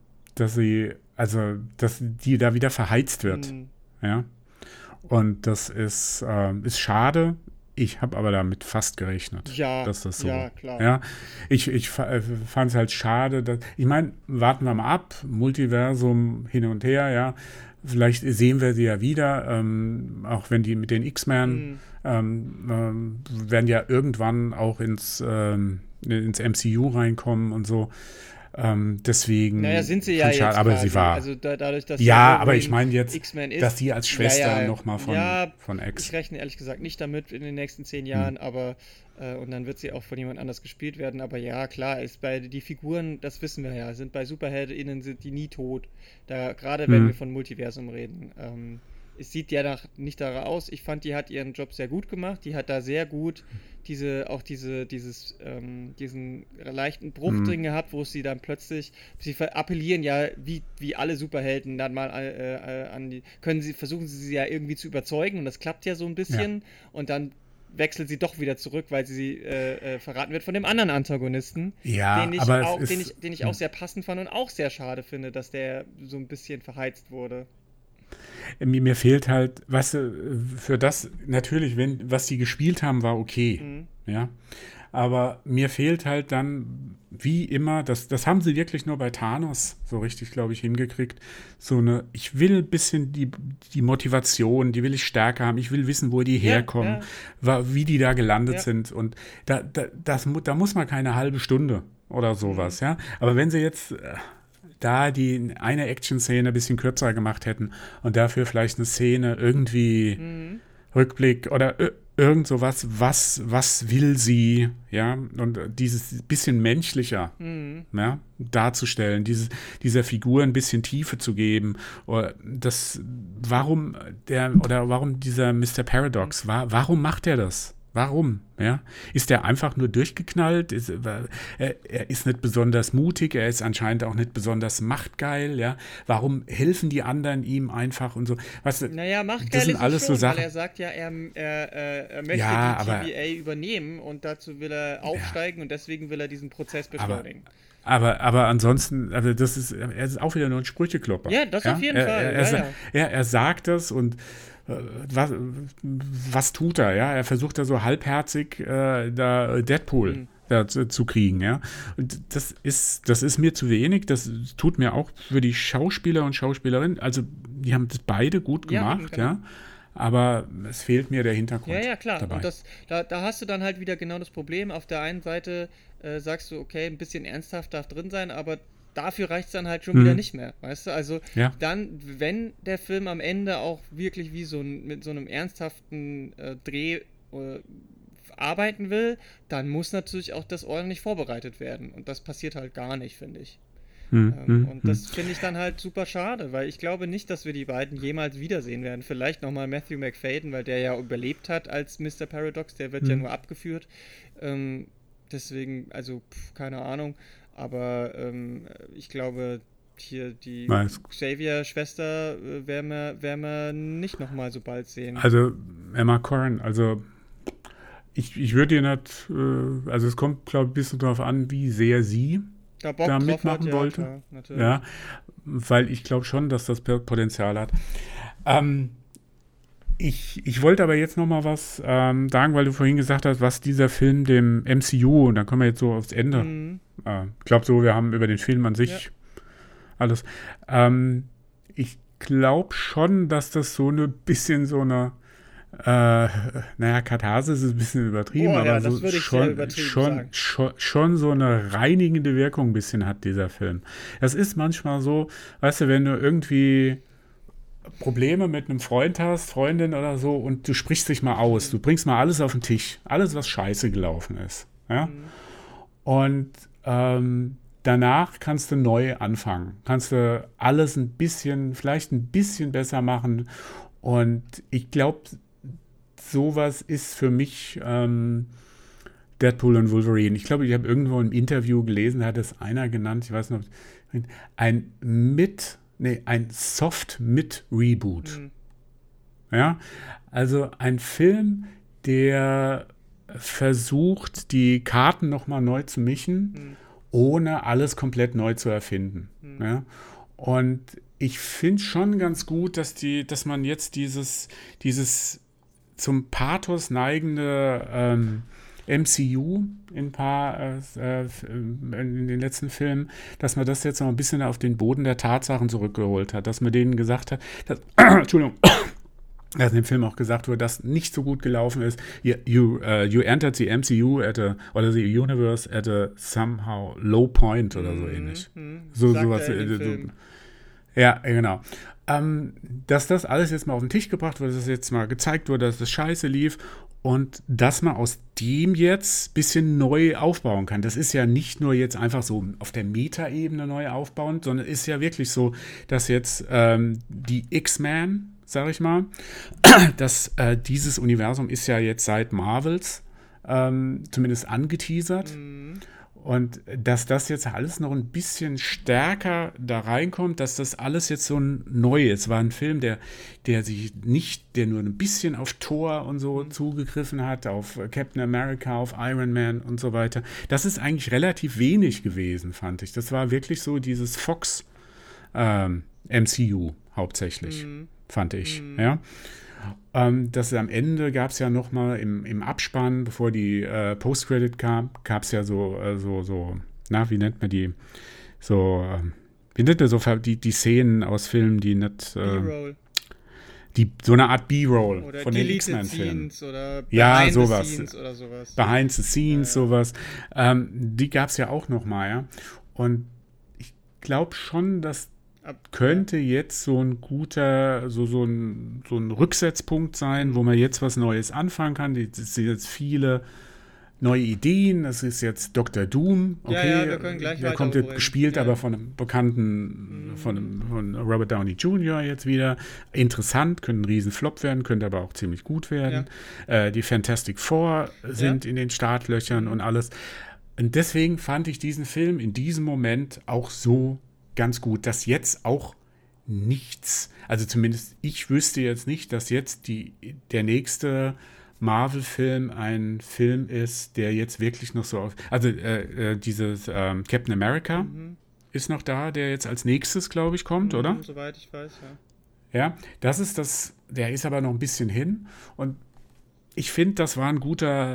dass die da wieder verheizt wird, Hm, ja. Und das ist schade. Ich habe aber damit fast gerechnet, ja, dass das so, ja, klar. ja. Ich fand es halt schade, ich meine, warten wir mal ab, Multiversum hin und her, ja. Vielleicht sehen wir sie ja wieder, auch wenn die mit den X-Men Hm. werden ja irgendwann auch ins MCU reinkommen und so. Naja, Deswegen sind sie ja fand ich schade, jetzt aber sie quasi. war. Also dadurch, dass ja Ja, aber ich Wolverine meine jetzt, X-Men dass ist. die als Ja, Schwester ja, nochmal ja. von Ich Ex. rechne ehrlich gesagt nicht damit in den nächsten 10 Hm. Jahren, aber und dann wird sie auch von jemand anders gespielt werden. Aber ja, klar, die Figuren, das wissen wir ja, sind bei SuperheldInnen sind die nie tot. Da, gerade wenn Hm. wir von Multiversum reden. es sieht ja nicht danach aus. Ich fand, die hat ihren Job sehr gut gemacht. Die hat da sehr gut diesen leichten Bruch drin gehabt, wo sie dann plötzlich, sie appellieren ja, wie alle Superhelden dann mal an die, versuchen sie ja irgendwie zu überzeugen und das klappt ja so ein bisschen und dann wechselt sie doch wieder zurück, weil sie verraten wird von dem anderen Antagonisten, Ja, den ich aber auch, es ist, den ich auch sehr passend fand und auch sehr schade finde, dass der so ein bisschen verheizt wurde. mir fehlt halt, weißt du, für das, natürlich, was die gespielt haben, war okay, ja. Aber mir fehlt halt dann, wie immer, das haben sie wirklich nur bei Thanos so richtig, glaube ich, hingekriegt. Ich will ein bisschen die Motivation, die will ich stärker haben. Ich will wissen, wo die herkommen, wie die da gelandet sind. Und da muss man keine halbe Stunde oder sowas, ja. Aber wenn sie jetzt da die eine Action-Szene ein bisschen kürzer gemacht hätten und dafür vielleicht eine Szene irgendwie Rückblick oder irgend sowas, was will sie, ja, und dieses bisschen menschlicher ja, darzustellen, dieser Figur ein bisschen Tiefe zu geben, oder warum dieser Mr. Paradox, warum macht er das? Warum? Ja? Ist er einfach nur durchgeknallt? Er ist nicht besonders mutig, er ist anscheinend auch nicht besonders machtgeil. Ja? Warum helfen die anderen ihm einfach und so? Weißt du, naja, machtgeil das sind ist alles schon, so Sachen. weil er sagt ja, er möchte Ja, die TVA übernehmen und dazu will er aufsteigen und deswegen will er diesen Prozess beschleunigen. Aber ansonsten, also er ist auch wieder nur ein Sprücheklopper. Ja, das auf jeden Fall. Er sagt das und was tut er? Ja, er versucht da so halbherzig da Deadpool zu kriegen, ja. Und das ist mir zu wenig. Das tut mir auch für die Schauspieler und Schauspielerinnen. Also die haben das beide gut gemacht, eben, genau. Ja. Aber es fehlt mir der Hintergrund. Ja, klar. Dabei. Und da hast du dann halt wieder genau das Problem. Auf der einen Seite sagst du, okay, ein bisschen ernsthaft darf drin sein, aber dafür reicht es dann halt schon wieder nicht mehr, weißt du? Also dann, wenn der Film am Ende auch wirklich wie mit so einem ernsthaften Dreh arbeiten will, dann muss natürlich auch das ordentlich vorbereitet werden. Und das passiert halt gar nicht, finde ich. Und das finde ich dann halt super schade, weil ich glaube nicht, dass wir die beiden jemals wiedersehen werden. Vielleicht nochmal Matthew McFadden, weil der ja überlebt hat als Mr. Paradox, der wird ja nur abgeführt. Deswegen, also keine Ahnung. Aber ich glaube, hier die Xavier-Schwester werden wir nicht nochmal so bald sehen. Also Emma Corrin, also ich würde ihr nicht, also es kommt, glaube ich, ein bisschen darauf an, wie sehr sie da mitmachen wollte. Ja, weil ich glaube schon, dass das Potenzial hat. Ich wollte aber jetzt noch mal was sagen, weil du vorhin gesagt hast, was dieser Film dem MCU, und dann kommen wir jetzt so aufs Ende. Ich glaube so, wir haben über den Film an sich alles. Ich glaube schon, dass das so ein bisschen so eine Katharsis ist ein bisschen übertrieben, aber so schon so eine reinigende Wirkung ein bisschen hat dieser Film. Es ist manchmal so, weißt du, wenn du irgendwie Probleme mit einem Freund hast, Freundin oder so, und du sprichst dich mal aus, du bringst mal alles auf den Tisch, alles, was scheiße gelaufen ist. Ja? Und danach kannst du neu anfangen, kannst du alles vielleicht ein bisschen besser machen, und ich glaube, sowas ist für mich Deadpool und Wolverine. Ich glaube, ich habe irgendwo im Interview gelesen, da hat es einer genannt, ich weiß noch, ein Soft-Mid-Reboot. Ja, also ein Film, der versucht, die Karten nochmal neu zu mischen, ohne alles komplett neu zu erfinden. Ja? Und ich finde schon ganz gut, dass man jetzt dieses zum Pathos neigende MCU in den letzten Filmen, dass man das jetzt noch ein bisschen auf den Boden der Tatsachen zurückgeholt hat, dass man denen gesagt hat, Entschuldigung, dass in dem Film auch gesagt wurde, dass nicht so gut gelaufen ist. You entered the MCU oder the universe at a somehow low point oder so ähnlich. Sowas. Ja, genau. Dass das alles jetzt mal auf den Tisch gebracht wurde, dass jetzt mal gezeigt wurde, dass das scheiße lief und dass man aus dem jetzt ein bisschen neu aufbauen kann. Das ist ja nicht nur jetzt einfach so auf der Meta-Ebene neu aufbauen, sondern ist ja wirklich so, dass jetzt die X-Men sage ich mal. Dass dieses Universum ist ja jetzt seit Marvels zumindest angeteasert. Und dass das jetzt alles noch ein bisschen stärker da reinkommt, dass das alles jetzt so ein neues war. Ein Film, der nur ein bisschen auf Thor und so zugegriffen hat, auf Captain America, auf Iron Man und so weiter. Das ist eigentlich relativ wenig gewesen, fand ich. Das war wirklich so dieses Fox MCU hauptsächlich, fand ich. Ja. Das am Ende gab es ja noch mal im Abspann, bevor die Post-Credit kam, gab es ja wie nennt man die, so die Szenen aus Filmen, die nicht, B-Roll. So eine Art B-Roll oder von den X-Men-Filmen. Oder ja, sowas. Oder sowas. Behind the Scenes, sowas. Die gab es ja auch noch mal, ja. Und ich glaube schon, dass könnte jetzt so ein guter, so ein Rücksetzpunkt sein, wo man jetzt was Neues anfangen kann. Es sind jetzt viele neue Ideen. Das ist jetzt Dr. Doom. Okay, ja, wir können gleich der kommt jetzt gespielt, ja. aber von einem Bekannten, von Robert Downey Jr. jetzt wieder. Interessant, könnte ein Riesenflop werden, könnte aber auch ziemlich gut werden. Ja. Die Fantastic Four sind in den Startlöchern und alles. Und deswegen fand ich diesen Film in diesem Moment auch so ganz gut, dass jetzt auch nichts, also zumindest ich wüsste jetzt nicht, dass jetzt der nächste Marvel-Film ein Film ist, der jetzt wirklich noch so dieses Captain America ist noch da, der jetzt als nächstes, glaube ich, kommt, oder? Soweit ich weiß, ja. Ja, das ist das, der ist aber noch ein bisschen hin und ich finde, das war ein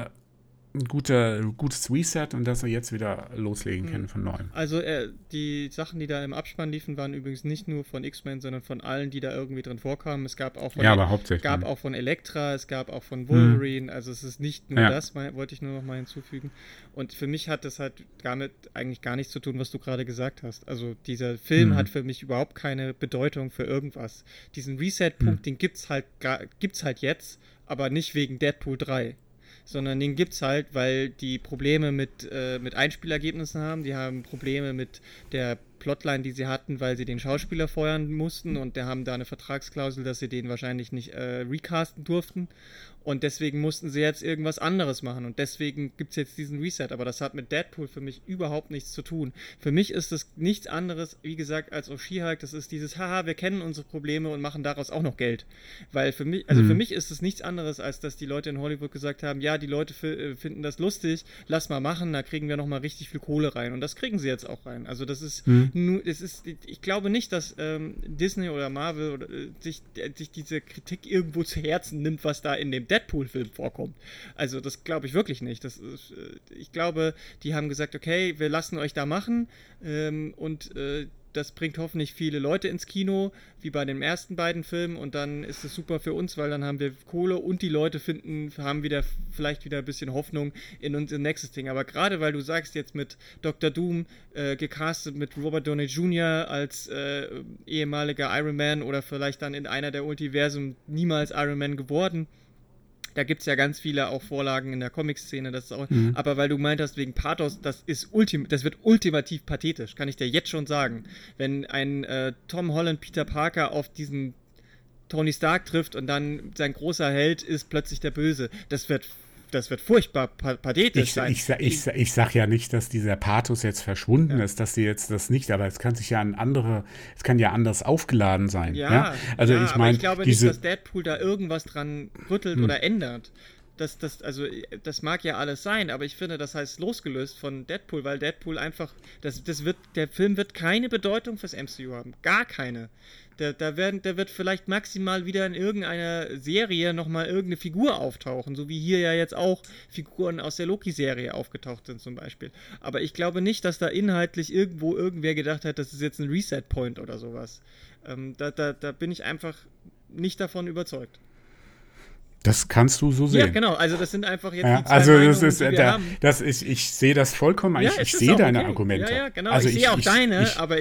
gutes Reset und dass wir jetzt wieder loslegen können von neuem. Also die Sachen, die da im Abspann liefen, waren übrigens nicht nur von X-Men, sondern von allen, die da irgendwie drin vorkamen. Es gab auch von auch von Elektra, es gab auch von Wolverine, also es ist nicht nur das, wollte ich nur noch mal hinzufügen. Und für mich hat das halt eigentlich gar nichts zu tun, was du gerade gesagt hast. Also dieser Film hat für mich überhaupt keine Bedeutung für irgendwas. Diesen Reset-Punkt, den gibt's halt jetzt, aber nicht wegen Deadpool 3. Sondern den gibt's halt, weil die Probleme mit Einspielergebnissen haben, die haben Probleme mit der Plotline, die sie hatten, weil sie den Schauspieler feuern mussten und der haben da eine Vertragsklausel, dass sie den wahrscheinlich nicht recasten durften und deswegen mussten sie jetzt irgendwas anderes machen und deswegen gibt's jetzt diesen Reset, aber das hat mit Deadpool für mich überhaupt nichts zu tun. Für mich ist das nichts anderes, wie gesagt, als auf She-Hulk, das ist dieses, haha, wir kennen unsere Probleme und machen daraus auch noch Geld. Weil für mich ist es nichts anderes, als dass die Leute in Hollywood gesagt haben, ja, die Leute finden das lustig, lass mal machen, da kriegen wir nochmal richtig viel Kohle rein und das kriegen sie jetzt auch rein. Also das ist ich glaube nicht, dass Disney oder Marvel oder, sich diese Kritik irgendwo zu Herzen nimmt, was da in dem Deadpool-Film vorkommt. Also das glaube ich wirklich nicht. Ich glaube, die haben gesagt, okay, wir lassen euch da machen und das bringt hoffentlich viele Leute ins Kino, wie bei den ersten beiden Filmen und dann ist es super für uns, weil dann haben wir Kohle und die Leute haben vielleicht wieder ein bisschen Hoffnung in unser nächstes Ding. Aber gerade weil du sagst jetzt mit Dr. Doom gecastet mit Robert Downey Jr. als ehemaliger Iron Man oder vielleicht dann in einer der Multiversen niemals Iron Man geworden. Da gibt es ja ganz viele auch Vorlagen in der Comic-Szene, das ist auch, aber weil du meint hast, wegen Pathos, das wird ultimativ pathetisch, kann ich dir jetzt schon sagen. Wenn ein Tom Holland Peter Parker auf diesen Tony Stark trifft und dann sein großer Held ist plötzlich der Böse, das wird furchtbar pathetisch sein. Ich sag ja nicht, dass dieser Pathos jetzt verschwunden ist, dass die jetzt das nicht, aber es kann ja anders aufgeladen sein. Ja? Also ich meine, ich glaube nicht, dass Deadpool da irgendwas dran rüttelt oder ändert. Das mag ja alles sein, aber ich finde, das heißt losgelöst von Deadpool, weil Deadpool einfach, der Film wird keine Bedeutung fürs MCU haben. Gar keine. Der wird vielleicht maximal wieder in irgendeiner Serie nochmal irgendeine Figur auftauchen, so wie hier ja jetzt auch Figuren aus der Loki-Serie aufgetaucht sind zum Beispiel. Aber ich glaube nicht, dass da inhaltlich irgendwer gedacht hat, das ist jetzt ein Reset-Point oder sowas. Da bin ich einfach nicht davon überzeugt. Das kannst du so sehen. Ja, genau. Also das sind einfach jetzt die zwei Meinungen, ich sehe das vollkommen. Ja, ich sehe deine Argumente. Ja, genau. Also ich sehe auch deine, aber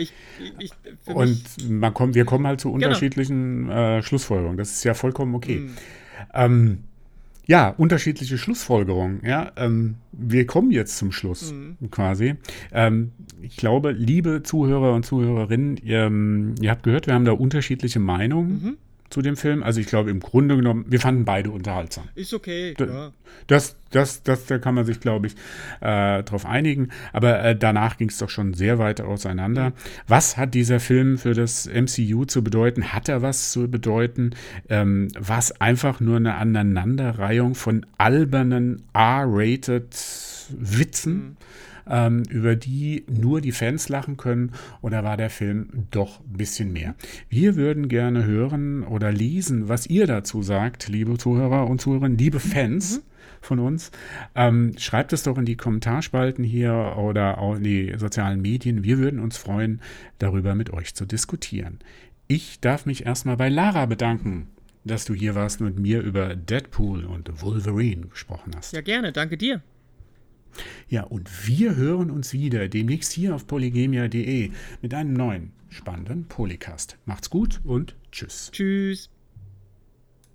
wir kommen halt zu unterschiedlichen Schlussfolgerungen. Das ist ja vollkommen okay. Unterschiedliche Schlussfolgerungen. Ja, wir kommen jetzt zum Schluss quasi. Ich glaube, liebe Zuhörer und Zuhörerinnen, ihr habt gehört, wir haben da unterschiedliche Meinungen zu dem Film. Also ich glaube, im Grunde genommen, wir fanden beide unterhaltsam. Ist okay, ja. Da kann man sich, glaube ich, drauf einigen. Aber danach ging es doch schon sehr weit auseinander. Was hat dieser Film für das MCU zu bedeuten? Hat er was zu bedeuten? War es einfach nur eine Aneinanderreihung von albernen R-rated Witzen? Über die nur die Fans lachen können, oder war der Film doch ein bisschen mehr? Wir würden gerne hören oder lesen, was ihr dazu sagt, liebe Zuhörer und Zuhörerinnen, liebe Fans von uns. Schreibt es doch in die Kommentarspalten hier oder auch in die sozialen Medien. Wir würden uns freuen, darüber mit euch zu diskutieren. Ich darf mich erstmal bei Lara bedanken, dass du hier warst und mit mir über Deadpool und Wolverine gesprochen hast. Ja, gerne. Danke dir. Ja, und wir hören uns wieder demnächst hier auf polygemia.de mit einem neuen spannenden Polycast. Macht's gut und tschüss. Tschüss.